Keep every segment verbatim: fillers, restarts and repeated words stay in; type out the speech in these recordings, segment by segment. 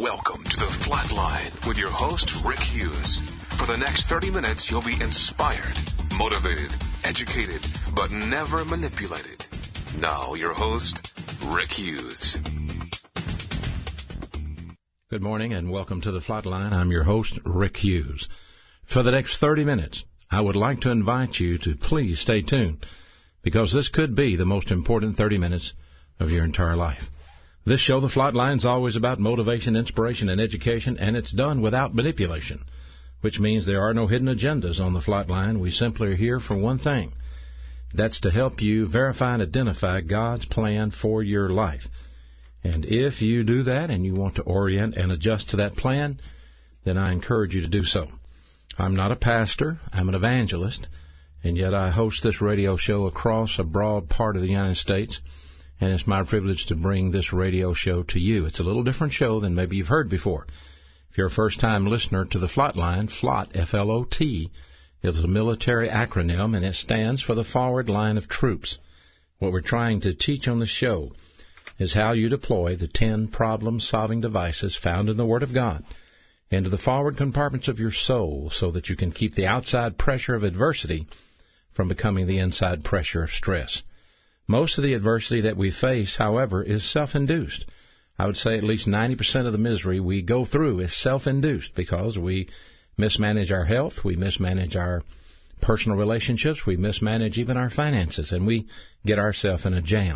Welcome to the Flatline with your host, Rick Hughes. For the next thirty minutes, you'll be inspired, motivated, educated, but never manipulated. Now, your host, Rick Hughes. Good morning and welcome to the Flatline. I'm your host, Rick Hughes. For the next thirty minutes, I would like to invite you to please stay tuned, because this could be the most important thirty minutes of your entire life. This show, The Flatline, is always about motivation, inspiration, and education, and it's done without manipulation, which means there are no hidden agendas on The Flatline. We simply are here for one thing. That's to help you verify and identify God's plan for your life. And if you do that and you want to orient and adjust to that plan, then I encourage you to do so. I'm not a pastor. I'm an evangelist, and yet I host this radio show across a broad part of the United States. And it's my privilege to bring this radio show to you. It's a little different show than maybe you've heard before. If you're a first-time listener to the Flatline, FLOT, F L O T, is a military acronym, and it stands for the Forward Line of Troops. What we're trying to teach on the show is how you deploy the ten problem-solving devices found in the Word of God into the forward compartments of your soul so that you can keep the outside pressure of adversity from becoming the inside pressure of stress. Most of the adversity that we face, however, is self-induced. I would say at least ninety percent of the misery we go through is self-induced because we mismanage our health, we mismanage our personal relationships, we mismanage even our finances, and we get ourselves in a jam.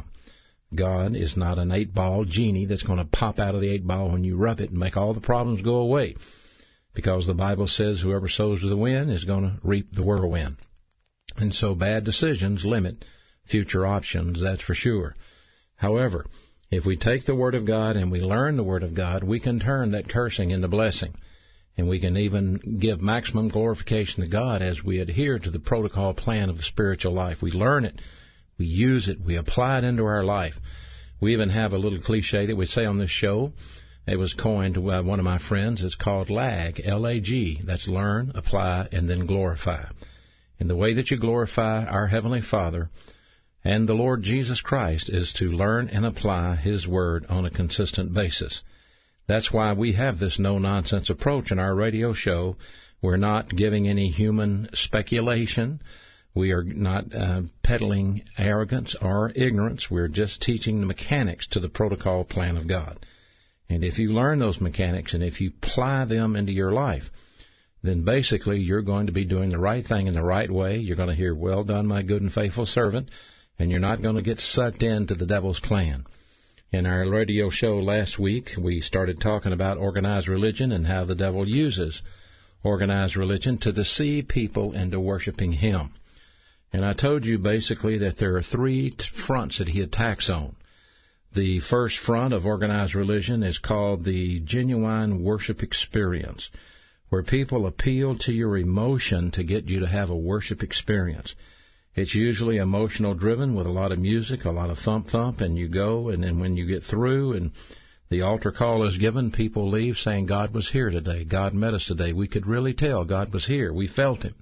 God is not an eight-ball genie that's going to pop out of the eight ball when you rub it and make all the problems go away, because the Bible says whoever sows with the wind is going to reap the whirlwind. And so bad decisions limit future options, that's for sure. However, if we take the Word of God and we learn the Word of God, we can turn that cursing into blessing. And we can even give maximum glorification to God as we adhere to the protocol plan of the spiritual life. We learn it, we use it, we apply it into our life. We even have a little cliche that we say on this show. It was coined by one of my friends. It's called LAG, L A G. That's learn, apply, and then glorify. And the way that you glorify our Heavenly Father and the Lord Jesus Christ is to learn and apply His Word on a consistent basis. That's why we have this no-nonsense approach in our radio show. We're not giving any human speculation. We are not uh, peddling arrogance or ignorance. We're just teaching the mechanics to the protocol plan of God. And if you learn those mechanics and if you apply them into your life, then basically you're going to be doing the right thing in the right way. You're going to hear, "Well done, my good and faithful servant," and you're not going to get sucked into the devil's plan. In our radio show last week, we started talking about organized religion and how the devil uses organized religion to deceive people into worshiping him. And I told you basically that there are three t- fronts that he attacks on. The first front of organized religion is called the genuine worship experience, where people appeal to your emotion to get you to have a worship experience. It's usually emotional driven with a lot of music, a lot of thump-thump, and you go, and then when you get through and the altar call is given, people leave saying, "God was here today. God met us today. We could really tell God was here. We felt Him."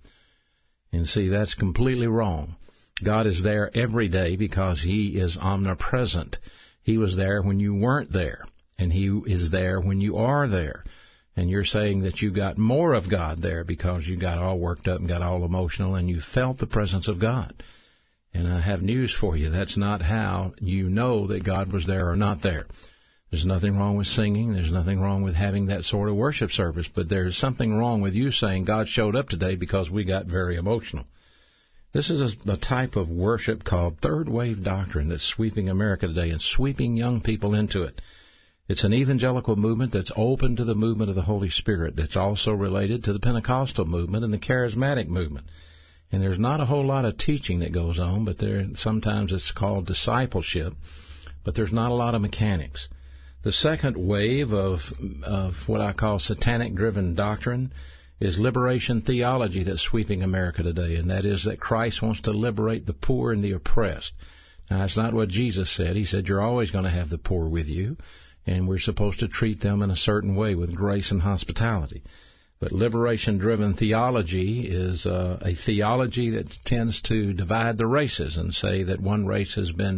And see, that's completely wrong. God is there every day because He is omnipresent. He was there when you weren't there, and He is there when you are there. And you're saying that you got more of God there because you got all worked up and got all emotional and you felt the presence of God. And I have news for you. That's not how you know that God was there or not there. There's nothing wrong with singing. There's nothing wrong with having that sort of worship service. But there's something wrong with you saying God showed up today because we got very emotional. This is a, a type of worship called third wave doctrine that's sweeping America today and sweeping young people into it. It's an evangelical movement that's open to the movement of the Holy Spirit, that's also related to the Pentecostal movement and the charismatic movement. And there's not a whole lot of teaching that goes on, but there sometimes it's called discipleship, but there's not a lot of mechanics. The second wave of, of what I call satanic-driven doctrine is liberation theology that's sweeping America today, and that is that Christ wants to liberate the poor and the oppressed. Now, that's not what Jesus said. He said you're always going to have the poor with you, and we're supposed to treat them in a certain way with grace and hospitality. But liberation-driven theology is uh, a theology that tends to divide the races and say that one race has been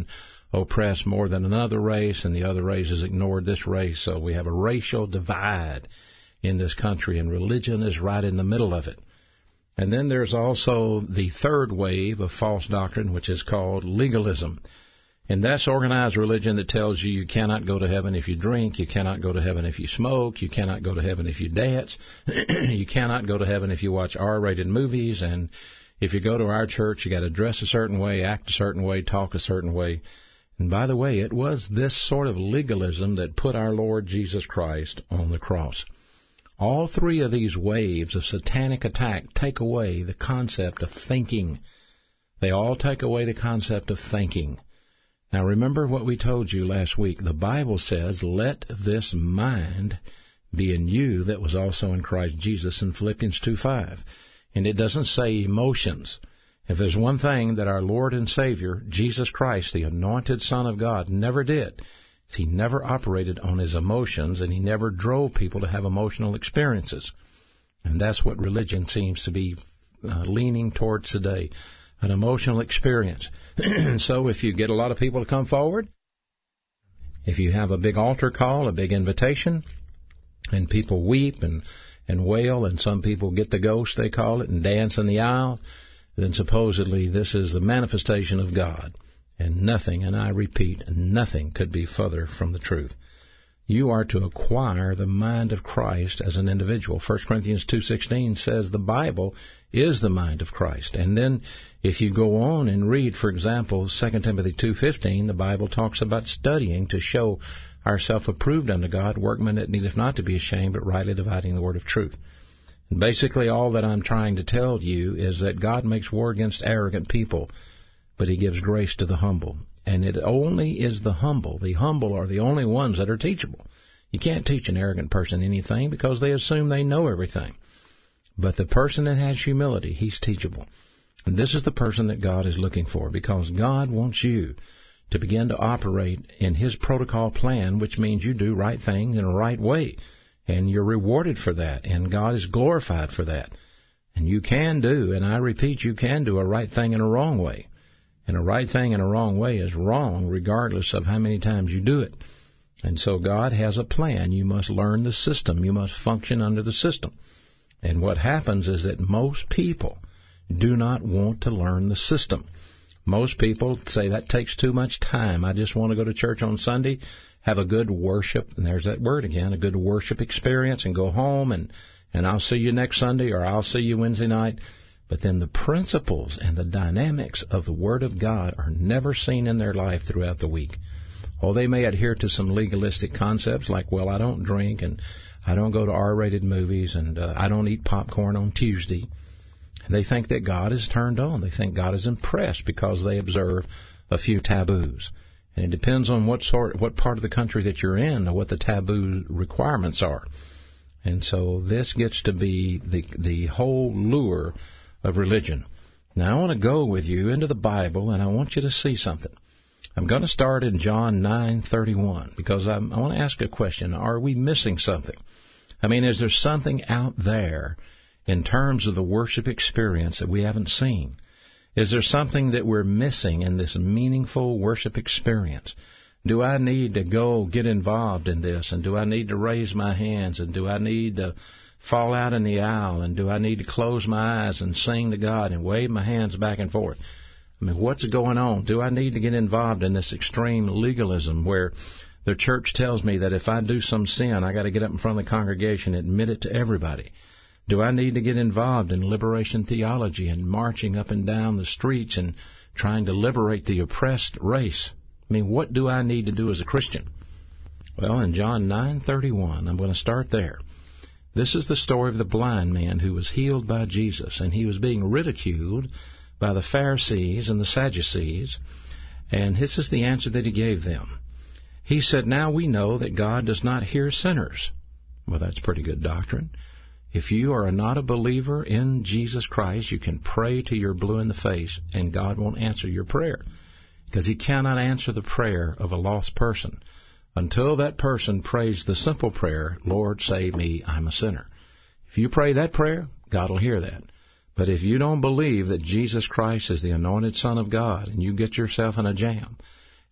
oppressed more than another race, and the other race has ignored this race. So we have a racial divide in this country, and religion is right in the middle of it. And then there's also the third wave of false doctrine, which is called legalism. And that's organized religion that tells you you cannot go to heaven if you drink, you cannot go to heaven if you smoke, you cannot go to heaven if you dance, you cannot go to heaven if you watch R-rated movies, and if you go to our church, you got to dress a certain way, act a certain way, talk a certain way. And by the way, it was this sort of legalism that put our Lord Jesus Christ on the cross. All three of these waves of satanic attack take away the concept of thinking. They all take away the concept of thinking. Now remember what we told you last week. The Bible says, let this mind be in you that was also in Christ Jesus in Philippians two five. And it doesn't say emotions. If there's one thing that our Lord and Savior, Jesus Christ, the anointed Son of God, never did, he never operated on his emotions, and he never drove people to have emotional experiences. And that's what religion seems to be uh, leaning towards today, an emotional experience. So if you get a lot of people to come forward, if you have a big altar call, a big invitation, and people weep and, and wail, and some people get the ghost, they call it, and dance in the aisle, then supposedly this is the manifestation of God. And nothing, and I repeat, nothing could be further from the truth. You are to acquire the mind of Christ as an individual. First Corinthians two sixteen says the Bible is the mind of Christ. And then if you go on and read, for example, Second Timothy two fifteen, the Bible talks about studying to show ourselves approved unto God, workmen that needeth not to be ashamed, but rightly dividing the word of truth. And basically all that I'm trying to tell you is that God makes war against arrogant people, but he gives grace to the humble. And it only is the humble. The humble are the only ones that are teachable. You can't teach an arrogant person anything because they assume they know everything. But the person that has humility, he's teachable. And this is the person that God is looking for, because God wants you to begin to operate in his protocol plan, which means you do right thing in a right way. And you're rewarded for that, and God is glorified for that. And you can do, and I repeat, you can do a right thing in a wrong way. And a right thing in a wrong way is wrong regardless of how many times you do it. And so God has a plan. You must learn the system. You must function under the system. And what happens is that most people do not want to learn the system. Most people say that takes too much time. I just want to go to church on Sunday, have a good worship, and there's that word again, a good worship experience, and go home, and, and I'll see you next Sunday, or I'll see you Wednesday night. But then the principles and the dynamics of the Word of God are never seen in their life throughout the week. Oh, they may adhere to some legalistic concepts like, well, I don't drink, and I don't go to R-rated movies, and uh, I don't eat popcorn on Tuesday. They think that God is turned on. They think God is impressed because they observe a few taboos. And it depends on what sort, what part of the country that you're in, or what the taboo requirements are. And so this gets to be the the whole lure of religion. Now I want to go with you into the Bible, and I want you to see something. I'm going to start in John nine thirty-one, because I'm, I want to ask a question. Are we missing something? I mean, is there something out there in terms of the worship experience that we haven't seen? Is there something that we're missing in this meaningful worship experience? Do I need to go get involved in this? And do I need to raise my hands? And do I need to fall out in the aisle? And do I need to close my eyes and sing to God and wave my hands back and forth? I mean, what's going on? Do I need to get involved in this extreme legalism where the church tells me that if I do some sin, I got to get up in front of the congregation and admit it to everybody? Do I need to get involved in liberation theology and marching up and down the streets and trying to liberate the oppressed race? I mean, what do I need to do as a Christian? Well, in John nine thirty-one, I'm going to start there. This is the story of the blind man who was healed by Jesus, and he was being ridiculed by the Pharisees and the Sadducees, and this is the answer that he gave them. He said, now we know that God does not hear sinners. Well, that's pretty good doctrine. If you are not a believer in Jesus Christ, you can pray till you're blue in the face, and God won't answer your prayer, because he cannot answer the prayer of a lost person until that person prays the simple prayer, Lord, save me, I'm a sinner. If you pray that prayer, God will hear that. But if you don't believe that Jesus Christ is the anointed Son of God, and you get yourself in a jam,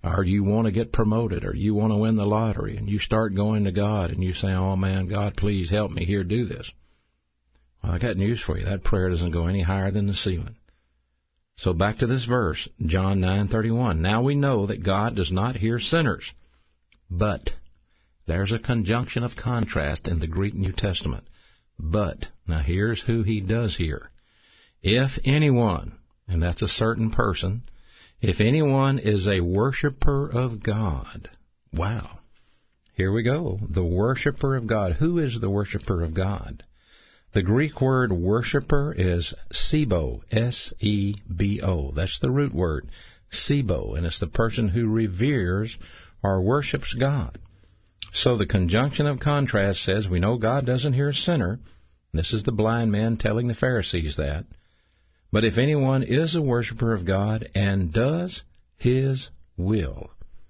or you want to get promoted, or you want to win the lottery, and you start going to God and you say, oh man, God, please help me here, do this. Well, I got news for you. That prayer doesn't go any higher than the ceiling. So back to this verse, John nine thirty-one. Now we know that God does not hear sinners, but there's a conjunction of contrast in the Greek New Testament. But, now here's who he does hear. If anyone, and that's a certain person, if anyone is a worshiper of God. Wow. Here we go. The worshiper of God. Who is the worshiper of God? The Greek word worshiper is sebo, S E B O. That's the root word, sebo, and it's the person who reveres or worships God. So the conjunction of contrast says we know God doesn't hear a sinner. This is the blind man telling the Pharisees that. But if anyone is a worshiper of God and does His will,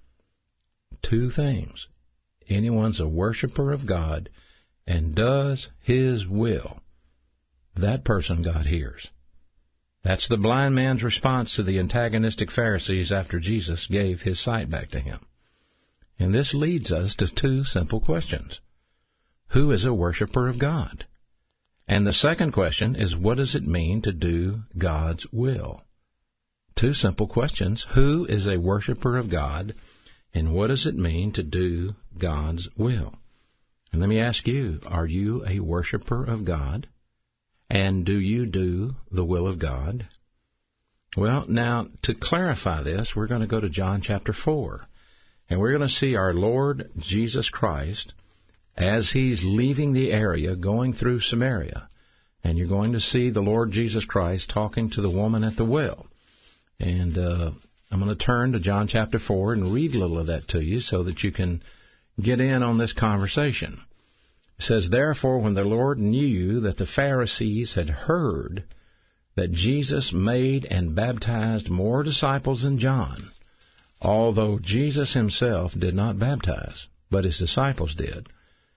two things. Anyone's a worshiper of God and does His will, that person God hears. That's the blind man's response to the antagonistic Pharisees after Jesus gave his sight back to him. And this leads us to two simple questions. Who is a worshiper of God? And the second question is, what does it mean to do God's will? Two simple questions. Who is a worshiper of God? And what does it mean to do God's will? And let me ask you, are you a worshiper of God? And do you do the will of God? Well, now, to clarify this, we're going to go to John chapter four. And we're going to see our Lord Jesus Christ as He's leaving the area, going through Samaria. And you're going to see the Lord Jesus Christ talking to the woman at the well. And uh, I'm going to turn to John chapter four and read a little of that to you so that you can get in on this conversation. It says, therefore, when the Lord knew that the Pharisees had heard that Jesus made and baptized more disciples than John, although Jesus Himself did not baptize, but His disciples did,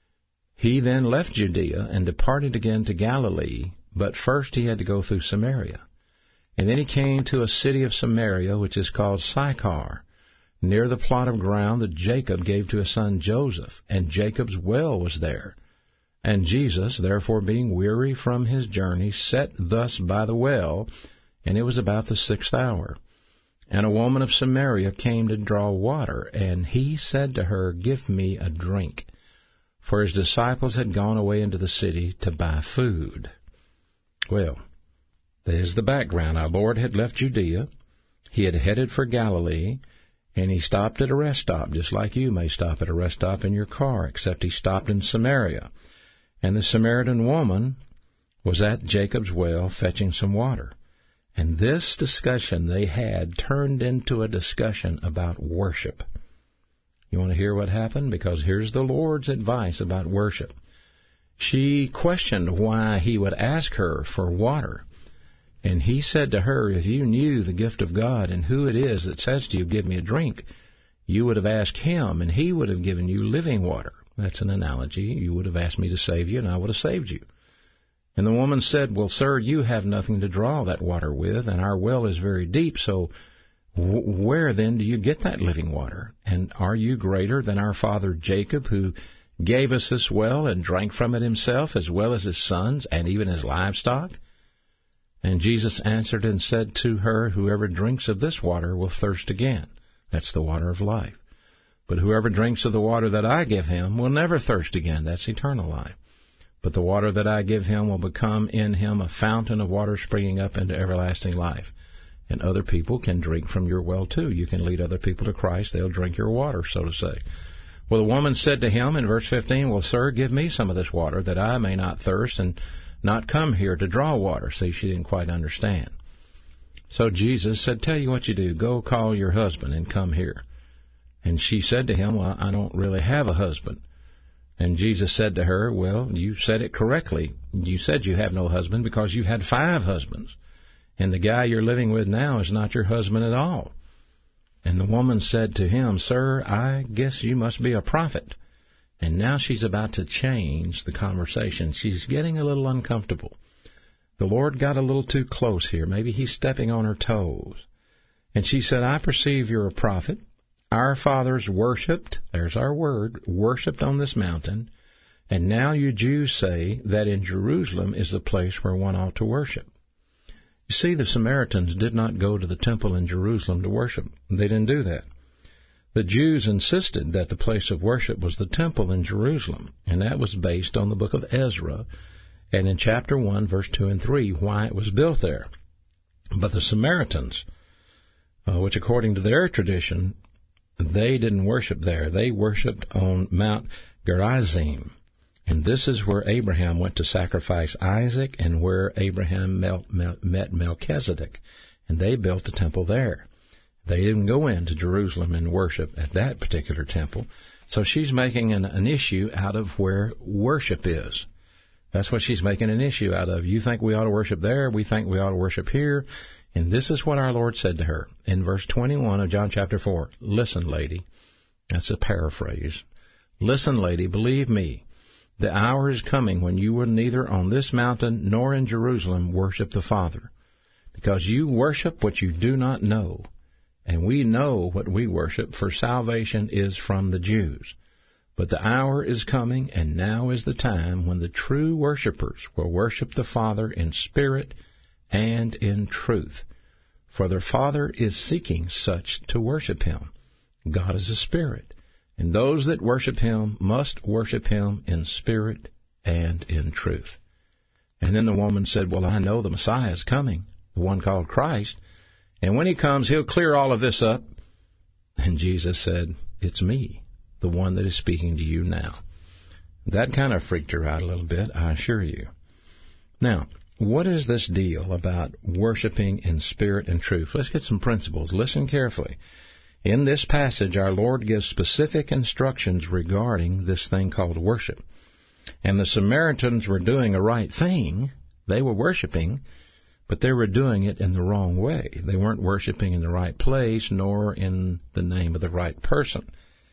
He then left Judea and departed again to Galilee, but first He had to go through Samaria. And then He came to a city of Samaria, which is called Sychar, near the plot of ground that Jacob gave to his son Joseph, and Jacob's well was there. And Jesus, therefore being weary from His journey, sat thus by the well, and it was about the sixth hour. And a woman of Samaria came to draw water, and He said to her, give me a drink. For His disciples had gone away into the city to buy food. Well, there's the background. Our Lord had left Judea. He had headed for Galilee, and He stopped at a rest stop, just like you may stop at a rest stop in your car, except He stopped in Samaria. And the Samaritan woman was at Jacob's well fetching some water. And this discussion they had turned into a discussion about worship. You want to hear what happened? Because here's the Lord's advice about worship. She questioned why He would ask her for water. And He said to her, if you knew the gift of God and who it is that says to you, give me a drink, you would have asked Him, and He would have given you living water. That's an analogy. You would have asked me to save you, and I would have saved you. And the woman said, well, sir, you have nothing to draw that water with, and our well is very deep, so w- where then do you get that living water? And are you greater than our father Jacob, who gave us this well and drank from it himself, as well as his sons and even his livestock? And Jesus answered and said to her, whoever drinks of this water will thirst again. That's the water of life. But whoever drinks of the water that I give him will never thirst again. That's eternal life. But the water that I give him will become in him a fountain of water springing up into everlasting life. And other people can drink from your well too. You can lead other people to Christ. They'll drink your water, so to say. Well, the woman said to him in verse fifteen, well, sir, give me some of this water that I may not thirst and not come here to draw water. See, she didn't quite understand. So Jesus said, tell you what you do. Go call your husband and come here. And she said to him, well, I don't really have a husband. And Jesus said to her, well, you said it correctly. You said you have no husband because you had five husbands. And the guy you're living with now is not your husband at all. And the woman said to him, sir, I guess you must be a prophet. And now she's about to change the conversation. She's getting a little uncomfortable. The Lord got a little too close here. Maybe He's stepping on her toes. And she said, I perceive you're a prophet. Our fathers worshipped, there's our word, worshipped on this mountain, and now you Jews say that in Jerusalem is the place where one ought to worship. You see, the Samaritans did not go to the temple in Jerusalem to worship. They didn't do that. The Jews insisted that the place of worship was the temple in Jerusalem, and that was based on the book of Ezra, and in chapter one, verse two and three, why it was built there. But the Samaritans, uh, which according to their tradition, they didn't worship there. They worshipped on Mount Gerizim. And this is where Abraham went to sacrifice Isaac and where Abraham Mel- Mel- met Melchizedek. And they built a temple there. They didn't go into Jerusalem and worship at that particular temple. So she's making an, an issue out of where worship is. That's what she's making an issue out of. You think we ought to worship there. We think we ought to worship here. And this is what our Lord said to her in verse twenty-one of John chapter four. Listen, lady. That's a paraphrase. Listen, lady, believe me. The hour is coming when you will neither on this mountain nor in Jerusalem worship the Father, because you worship what you do not know, and we know what we worship, for salvation is from the Jews. But the hour is coming, and now is the time when the true worshipers will worship the Father in spirit and in truth, for their Father is seeking such to worship Him. God is a spirit. And those that worship Him must worship Him in spirit and in truth. And then the woman said, well, I know the Messiah is coming, the one called Christ, and when He comes, He'll clear all of this up. And Jesus said, it's me, the one that is speaking to you now. That kind of freaked her out a little bit, I assure you. Now, what is this deal about worshiping in spirit and truth? Let's get some principles. Listen carefully. In this passage, our Lord gives specific instructions regarding this thing called worship. And the Samaritans were doing a right thing. They were worshiping, but they were doing it in the wrong way. They weren't worshiping in the right place, nor in the name of the right person.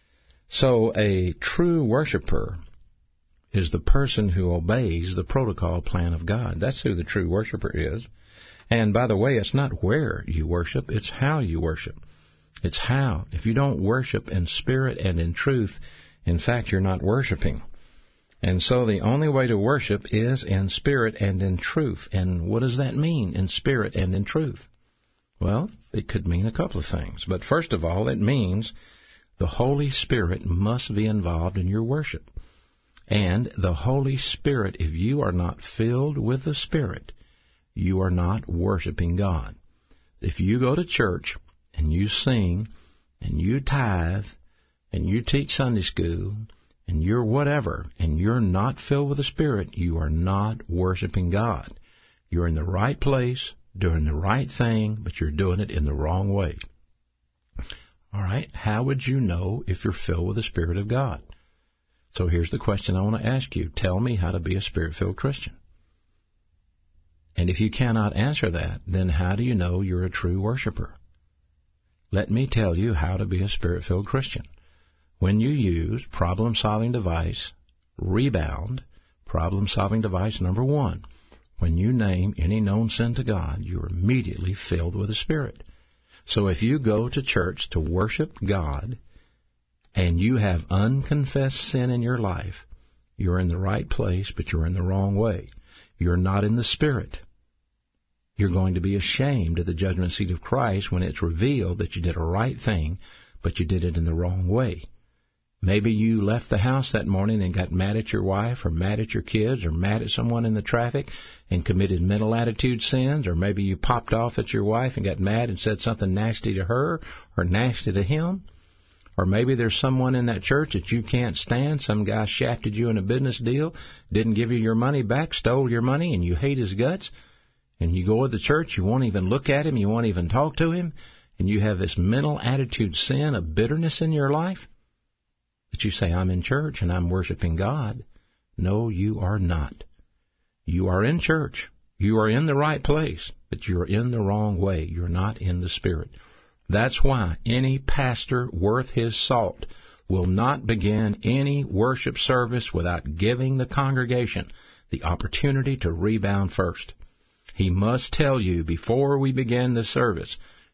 So a true worshiper is the person who obeys the protocol plan of God. That's who the true worshiper is. And by the way, it's not where you worship, it's how you worship. It's how. If you don't worship in spirit and in truth, in fact, you're not worshiping. And so the only way to worship is in spirit and in truth. And what does that mean, in spirit and in truth? Well, it could mean a couple of things. But first of all, it means the Holy Spirit must be involved in your worship. And the Holy Spirit, if you are not filled with the Spirit, you are not worshiping God. If you go to church and you sing, and you tithe, and you teach Sunday school, and you're whatever, and you're not filled with the Spirit, you are not worshiping God. You're in the right place, doing the right thing, but you're doing it in the wrong way. All right, how would you know if you're filled with the Spirit of God? So here's the question I want to ask you. Tell me how to be a Spirit-filled Christian. And if you cannot answer that, then how do you know you're a true worshiper? Let me tell you how to be a Spirit-filled Christian. When you use problem-solving device, rebound, problem-solving device number one, when you name any known sin to God, you're immediately filled with the Spirit. So if you go to church to worship God and you have unconfessed sin in your life, you're in the right place, but you're in the wrong way. You're not in the Spirit. You're going to be ashamed at the judgment seat of Christ when it's revealed that you did a right thing, but you did it in the wrong way. Maybe you left the house that morning and got mad at your wife or mad at your kids or mad at someone in the traffic and committed mental attitude sins, or maybe you popped off at your wife and got mad and said something nasty to her or nasty to him. Or maybe there's someone in that church that you can't stand. Some guy shafted you in a business deal, didn't give you your money back, stole your money, and you hate his guts. And you go to the church, you won't even look at him, you won't even talk to him, and you have this mental attitude sin of bitterness in your life. But you say, I'm in church and I'm worshiping God. No, you are not. You are in church. You are in the right place, but you're in the wrong way. You're not in the Spirit. That's why any pastor worth his salt will not begin any worship service without giving the congregation the opportunity to rebound first. He must tell you before we begin the service,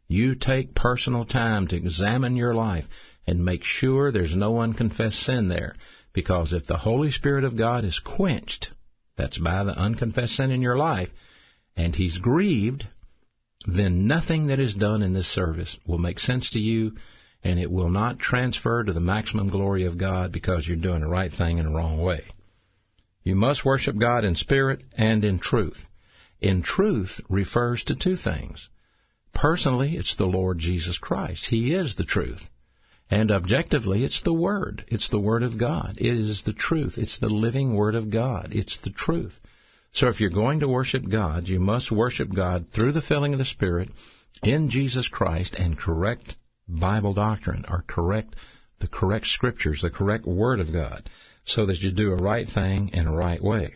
You take personal time to examine your life and make sure there's no unconfessed sin there. Because if the Holy Spirit of God is quenched, that's by the unconfessed sin in your life, and He's grieved, then nothing that is done in this service will make sense to you, and it will not transfer to the maximum glory of God because you're doing the right thing in the wrong way. You must worship God in spirit and in truth. In truth refers to two things. Personally, it's the Lord Jesus Christ. He is the truth. And objectively, it's the Word. It's the Word of God. It is the truth. It's the living Word of God. It's the truth. So if you're going to worship God, you must worship God through the filling of the Spirit in Jesus Christ and correct Bible doctrine, or correct the correct Scriptures, the correct Word of God, so that you do a right thing in a right way.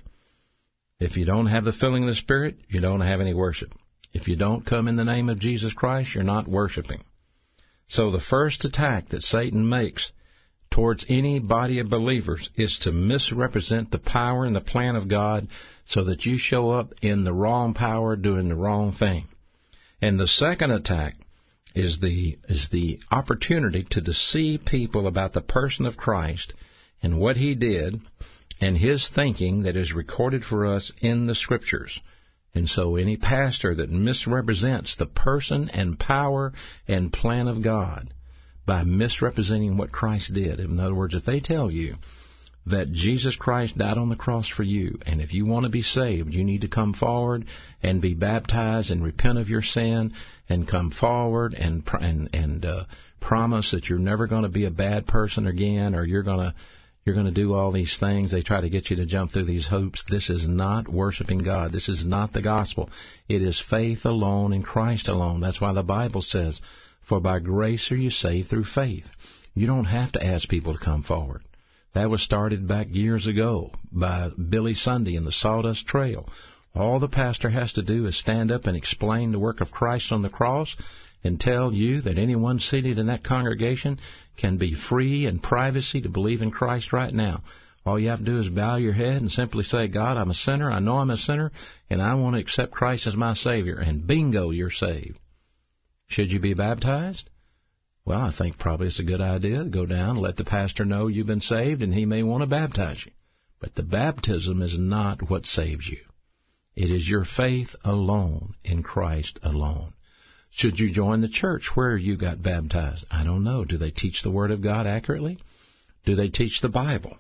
If you don't have the filling of the Spirit, you don't have any worship. If you don't come in the name of Jesus Christ, you're not worshiping. So the first attack that Satan makes towards any body of believers is to misrepresent the power and the plan of God so that you show up in the wrong power doing the wrong thing. And the second attack is the is the opportunity to deceive people about the person of Christ and what He did and His thinking that is recorded for us in the Scriptures. And so any pastor that misrepresents the person and power and plan of God by misrepresenting what Christ did, in other words, if they tell you that Jesus Christ died on the cross for you, and if you want to be saved, you need to come forward and be baptized and repent of your sin and come forward and and, and uh, promise that you're never going to be a bad person again, or you're going to You're going to do all these things. They try to get you to jump through these hoops. This is not worshiping God. This is not the gospel. It is faith alone in Christ alone. That's why the Bible says, for by grace are you saved through faith. You don't have to ask people to come forward. That was started back years ago by Billy Sunday in the Sawdust Trail. All the pastor has to do is stand up and explain the work of Christ on the cross and tell you that anyone seated in that congregation can be free in privacy to believe in Christ right now. All you have to do is bow your head and simply say, God, I'm a sinner, I know I'm a sinner, and I want to accept Christ as my Savior. And bingo, you're saved. Should you be baptized? Well, I think probably it's a good idea to go down and let the pastor know you've been saved, and he may want to baptize you. But the baptism is not what saves you. It is your faith alone in Christ alone. Should you join the church where you got baptized? I don't know. Do they teach the Word of God accurately? Do they teach the Bible?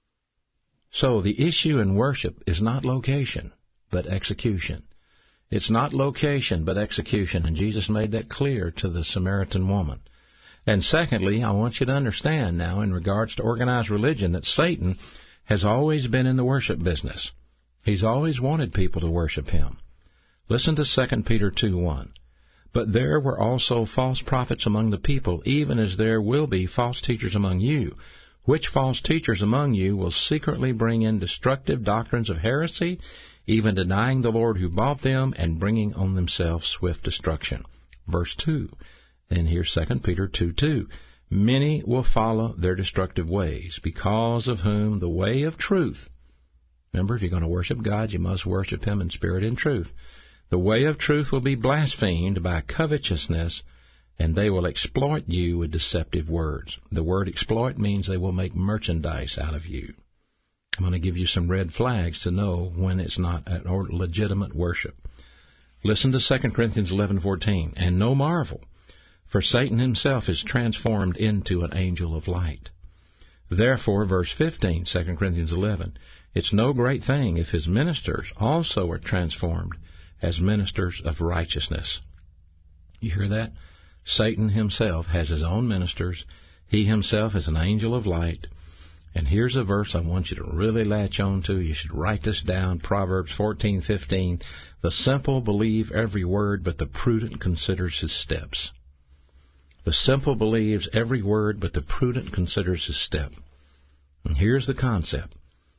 So the issue in worship is not location, but execution. It's not location, but execution. And Jesus made that clear to the Samaritan woman. And secondly, I want you to understand now in regards to organized religion that Satan has always been in the worship business. He's always wanted people to worship him. Listen to Second Peter two one. But there were also false prophets among the people, even as there will be false teachers among you, which false teachers among you will secretly bring in destructive doctrines of heresy, even denying the Lord who bought them, and bringing on themselves swift destruction. Verse two. Then here's Second Peter two two. Many will follow their destructive ways, because of whom the way of truth. Remember, if you're going to worship God, you must worship Him in spirit and truth. The way of truth will be blasphemed by covetousness, and they will exploit you with deceptive words. The word exploit means they will make merchandise out of you. I'm going to give you some red flags to know when it's not a legitimate worship. Listen to Second Corinthians eleven fourteen. And no marvel, for Satan himself is transformed into an angel of light. Therefore, verse fifteen, Second Corinthians eleven, it's no great thing if his ministers also are transformed as ministers of righteousness. You hear that? Satan himself has his own ministers. He himself is an angel of light. And here's a verse I want you to really latch on to. You should write this down, Proverbs fourteen fifteen. The simple believe every word, but the prudent considers his steps. The simple believes every word, but the prudent considers his step. And here's the concept.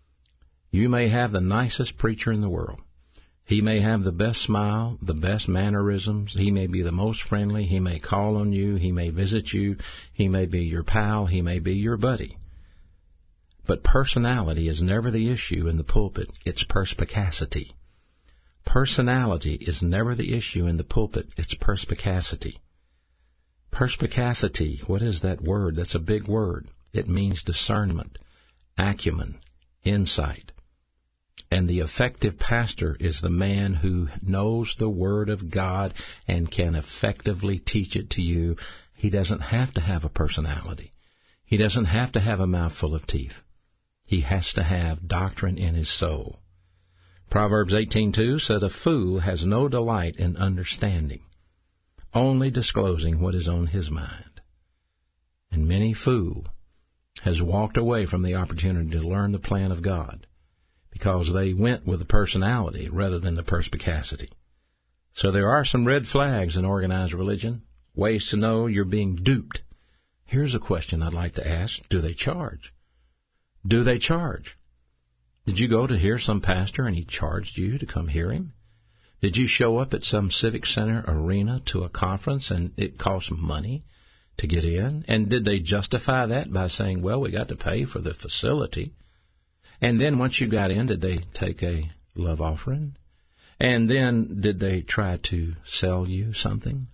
You may have the nicest preacher in the world. He may have the best smile, the best mannerisms. He may be the most friendly. He may call on you. He may visit you. He may be your pal. He may be your buddy. But personality is never the issue in the pulpit. It's perspicacity. Personality is never the issue in the pulpit. It's perspicacity. Perspicacity, what is that word? That's a big word. It means discernment, acumen, insight. And the effective pastor is the man who knows the Word of God and can effectively teach it to you. He doesn't have to have a personality. He doesn't have to have a mouthful of teeth. He has to have doctrine in his soul. Proverbs eighteen two said, "A fool has no delight in understanding, only disclosing what is on his mind." And many fool has walked away from the opportunity to learn the plan of God, because they went with the personality rather than the perspicacity. So there are some red flags in organized religion, ways to know you're being duped. Here's a question I'd like to ask. Do they charge? Do they charge? Did you go to hear some pastor and he charged you to come hear him? Did you show up at some civic center arena to a conference and it cost money to get in? And did they justify that by saying, well, we got to pay for the facility? And then once you got in, did they take a love offering? And then did they try to sell you something?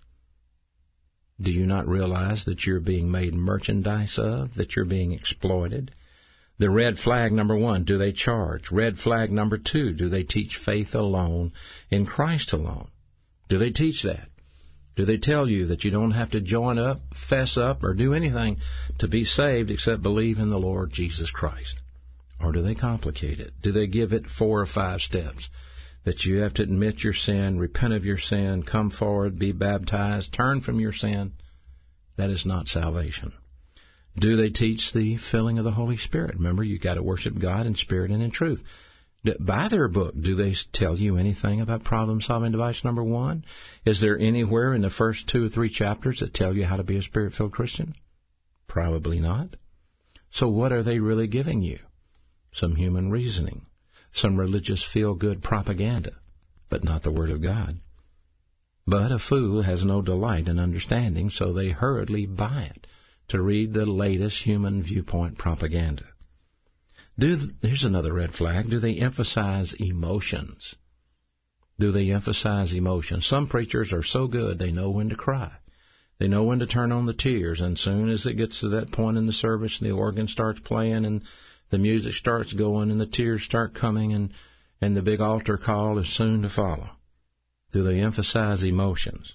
Do you not realize that you're being made merchandise of, that you're being exploited? The red flag number one, do they charge? Red flag number two, do they teach faith alone in Christ alone? Do they teach that? Do they tell you that you don't have to join up, fess up, or do anything to be saved except believe in the Lord Jesus Christ? Or do they complicate it? Do they give it four or five steps? That you have to admit your sin, repent of your sin, come forward, be baptized, turn from your sin? That is not salvation. Do they teach the filling of the Holy Spirit? Remember, you've got to worship God in spirit and in truth. By their book, do they tell you anything about problem-solving device number one? Is there anywhere in the first two or three chapters that tell you how to be a Spirit-filled Christian? Probably not. So what are they really giving you? Some human reasoning, some religious feel-good propaganda, but not the Word of God. But a fool has no delight in understanding, so they hurriedly buy it to read the latest human viewpoint propaganda. Do, here's another red flag. Do they emphasize emotions? Do they emphasize emotions? Some preachers are so good they know when to cry. They know when to turn on the tears, and soon as it gets to that point in the service, the organ starts playing and the music starts going and the tears start coming, and, and the big altar call is soon to follow. Do they emphasize emotions?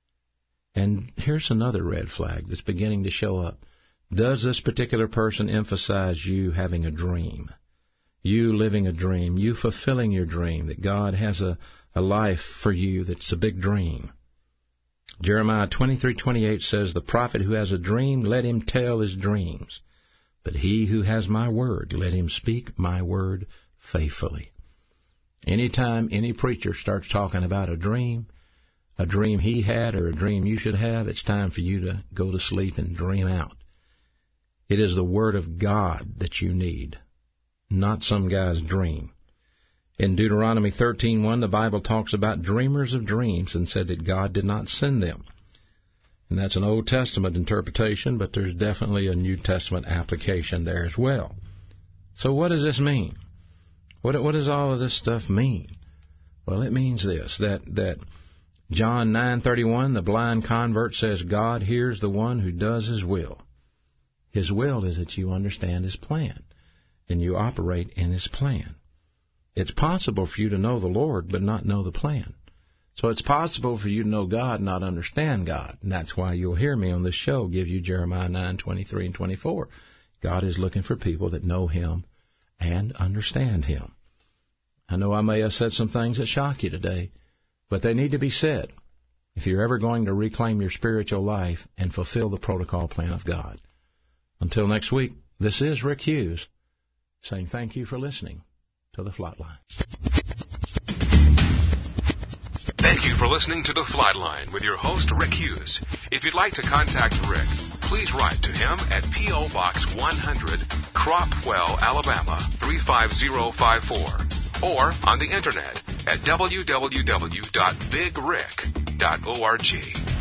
And here's another red flag that's beginning to show up. Does this particular person emphasize you having a dream? You living a dream, you fulfilling your dream, that God has a, a life for you that's a big dream. Jeremiah twenty-three twenty-eight says, "The prophet who has a dream, let him tell his dreams. But he who has my word, let him speak my word faithfully." Anytime any preacher starts talking about a dream, a dream he had or a dream you should have, it's time for you to go to sleep and dream out. It is the Word of God that you need, not some guy's dream. In Deuteronomy thirteen one, the Bible talks about dreamers of dreams and said that God did not send them. And that's an Old Testament interpretation, but there's definitely a New Testament application there as well. So what does this mean? What, what does all of this stuff mean? Well, it means this, that, that John nine thirty-one, the blind convert says, God hears the one who does His will. His will is that you understand His plan, and you operate in His plan. It's possible for you to know the Lord, but not know the plan. So it's possible for you to know God and not understand God. And that's why you'll hear me on this show give you Jeremiah nine twenty-three and twenty-four. God is looking for people that know Him and understand Him. I know I may have said some things that shock you today, but they need to be said if you're ever going to reclaim your spiritual life and fulfill the protocol plan of God. Until next week, this is Rick Hughes saying thank you for listening to The Flatline. Thank you for listening to The Flatline with your host, Rick Hughes. If you'd like to contact Rick, please write to him at P O. Box one hundred, Cropwell, Alabama, three five zero five four, or on the Internet at w w w dot big rick dot org.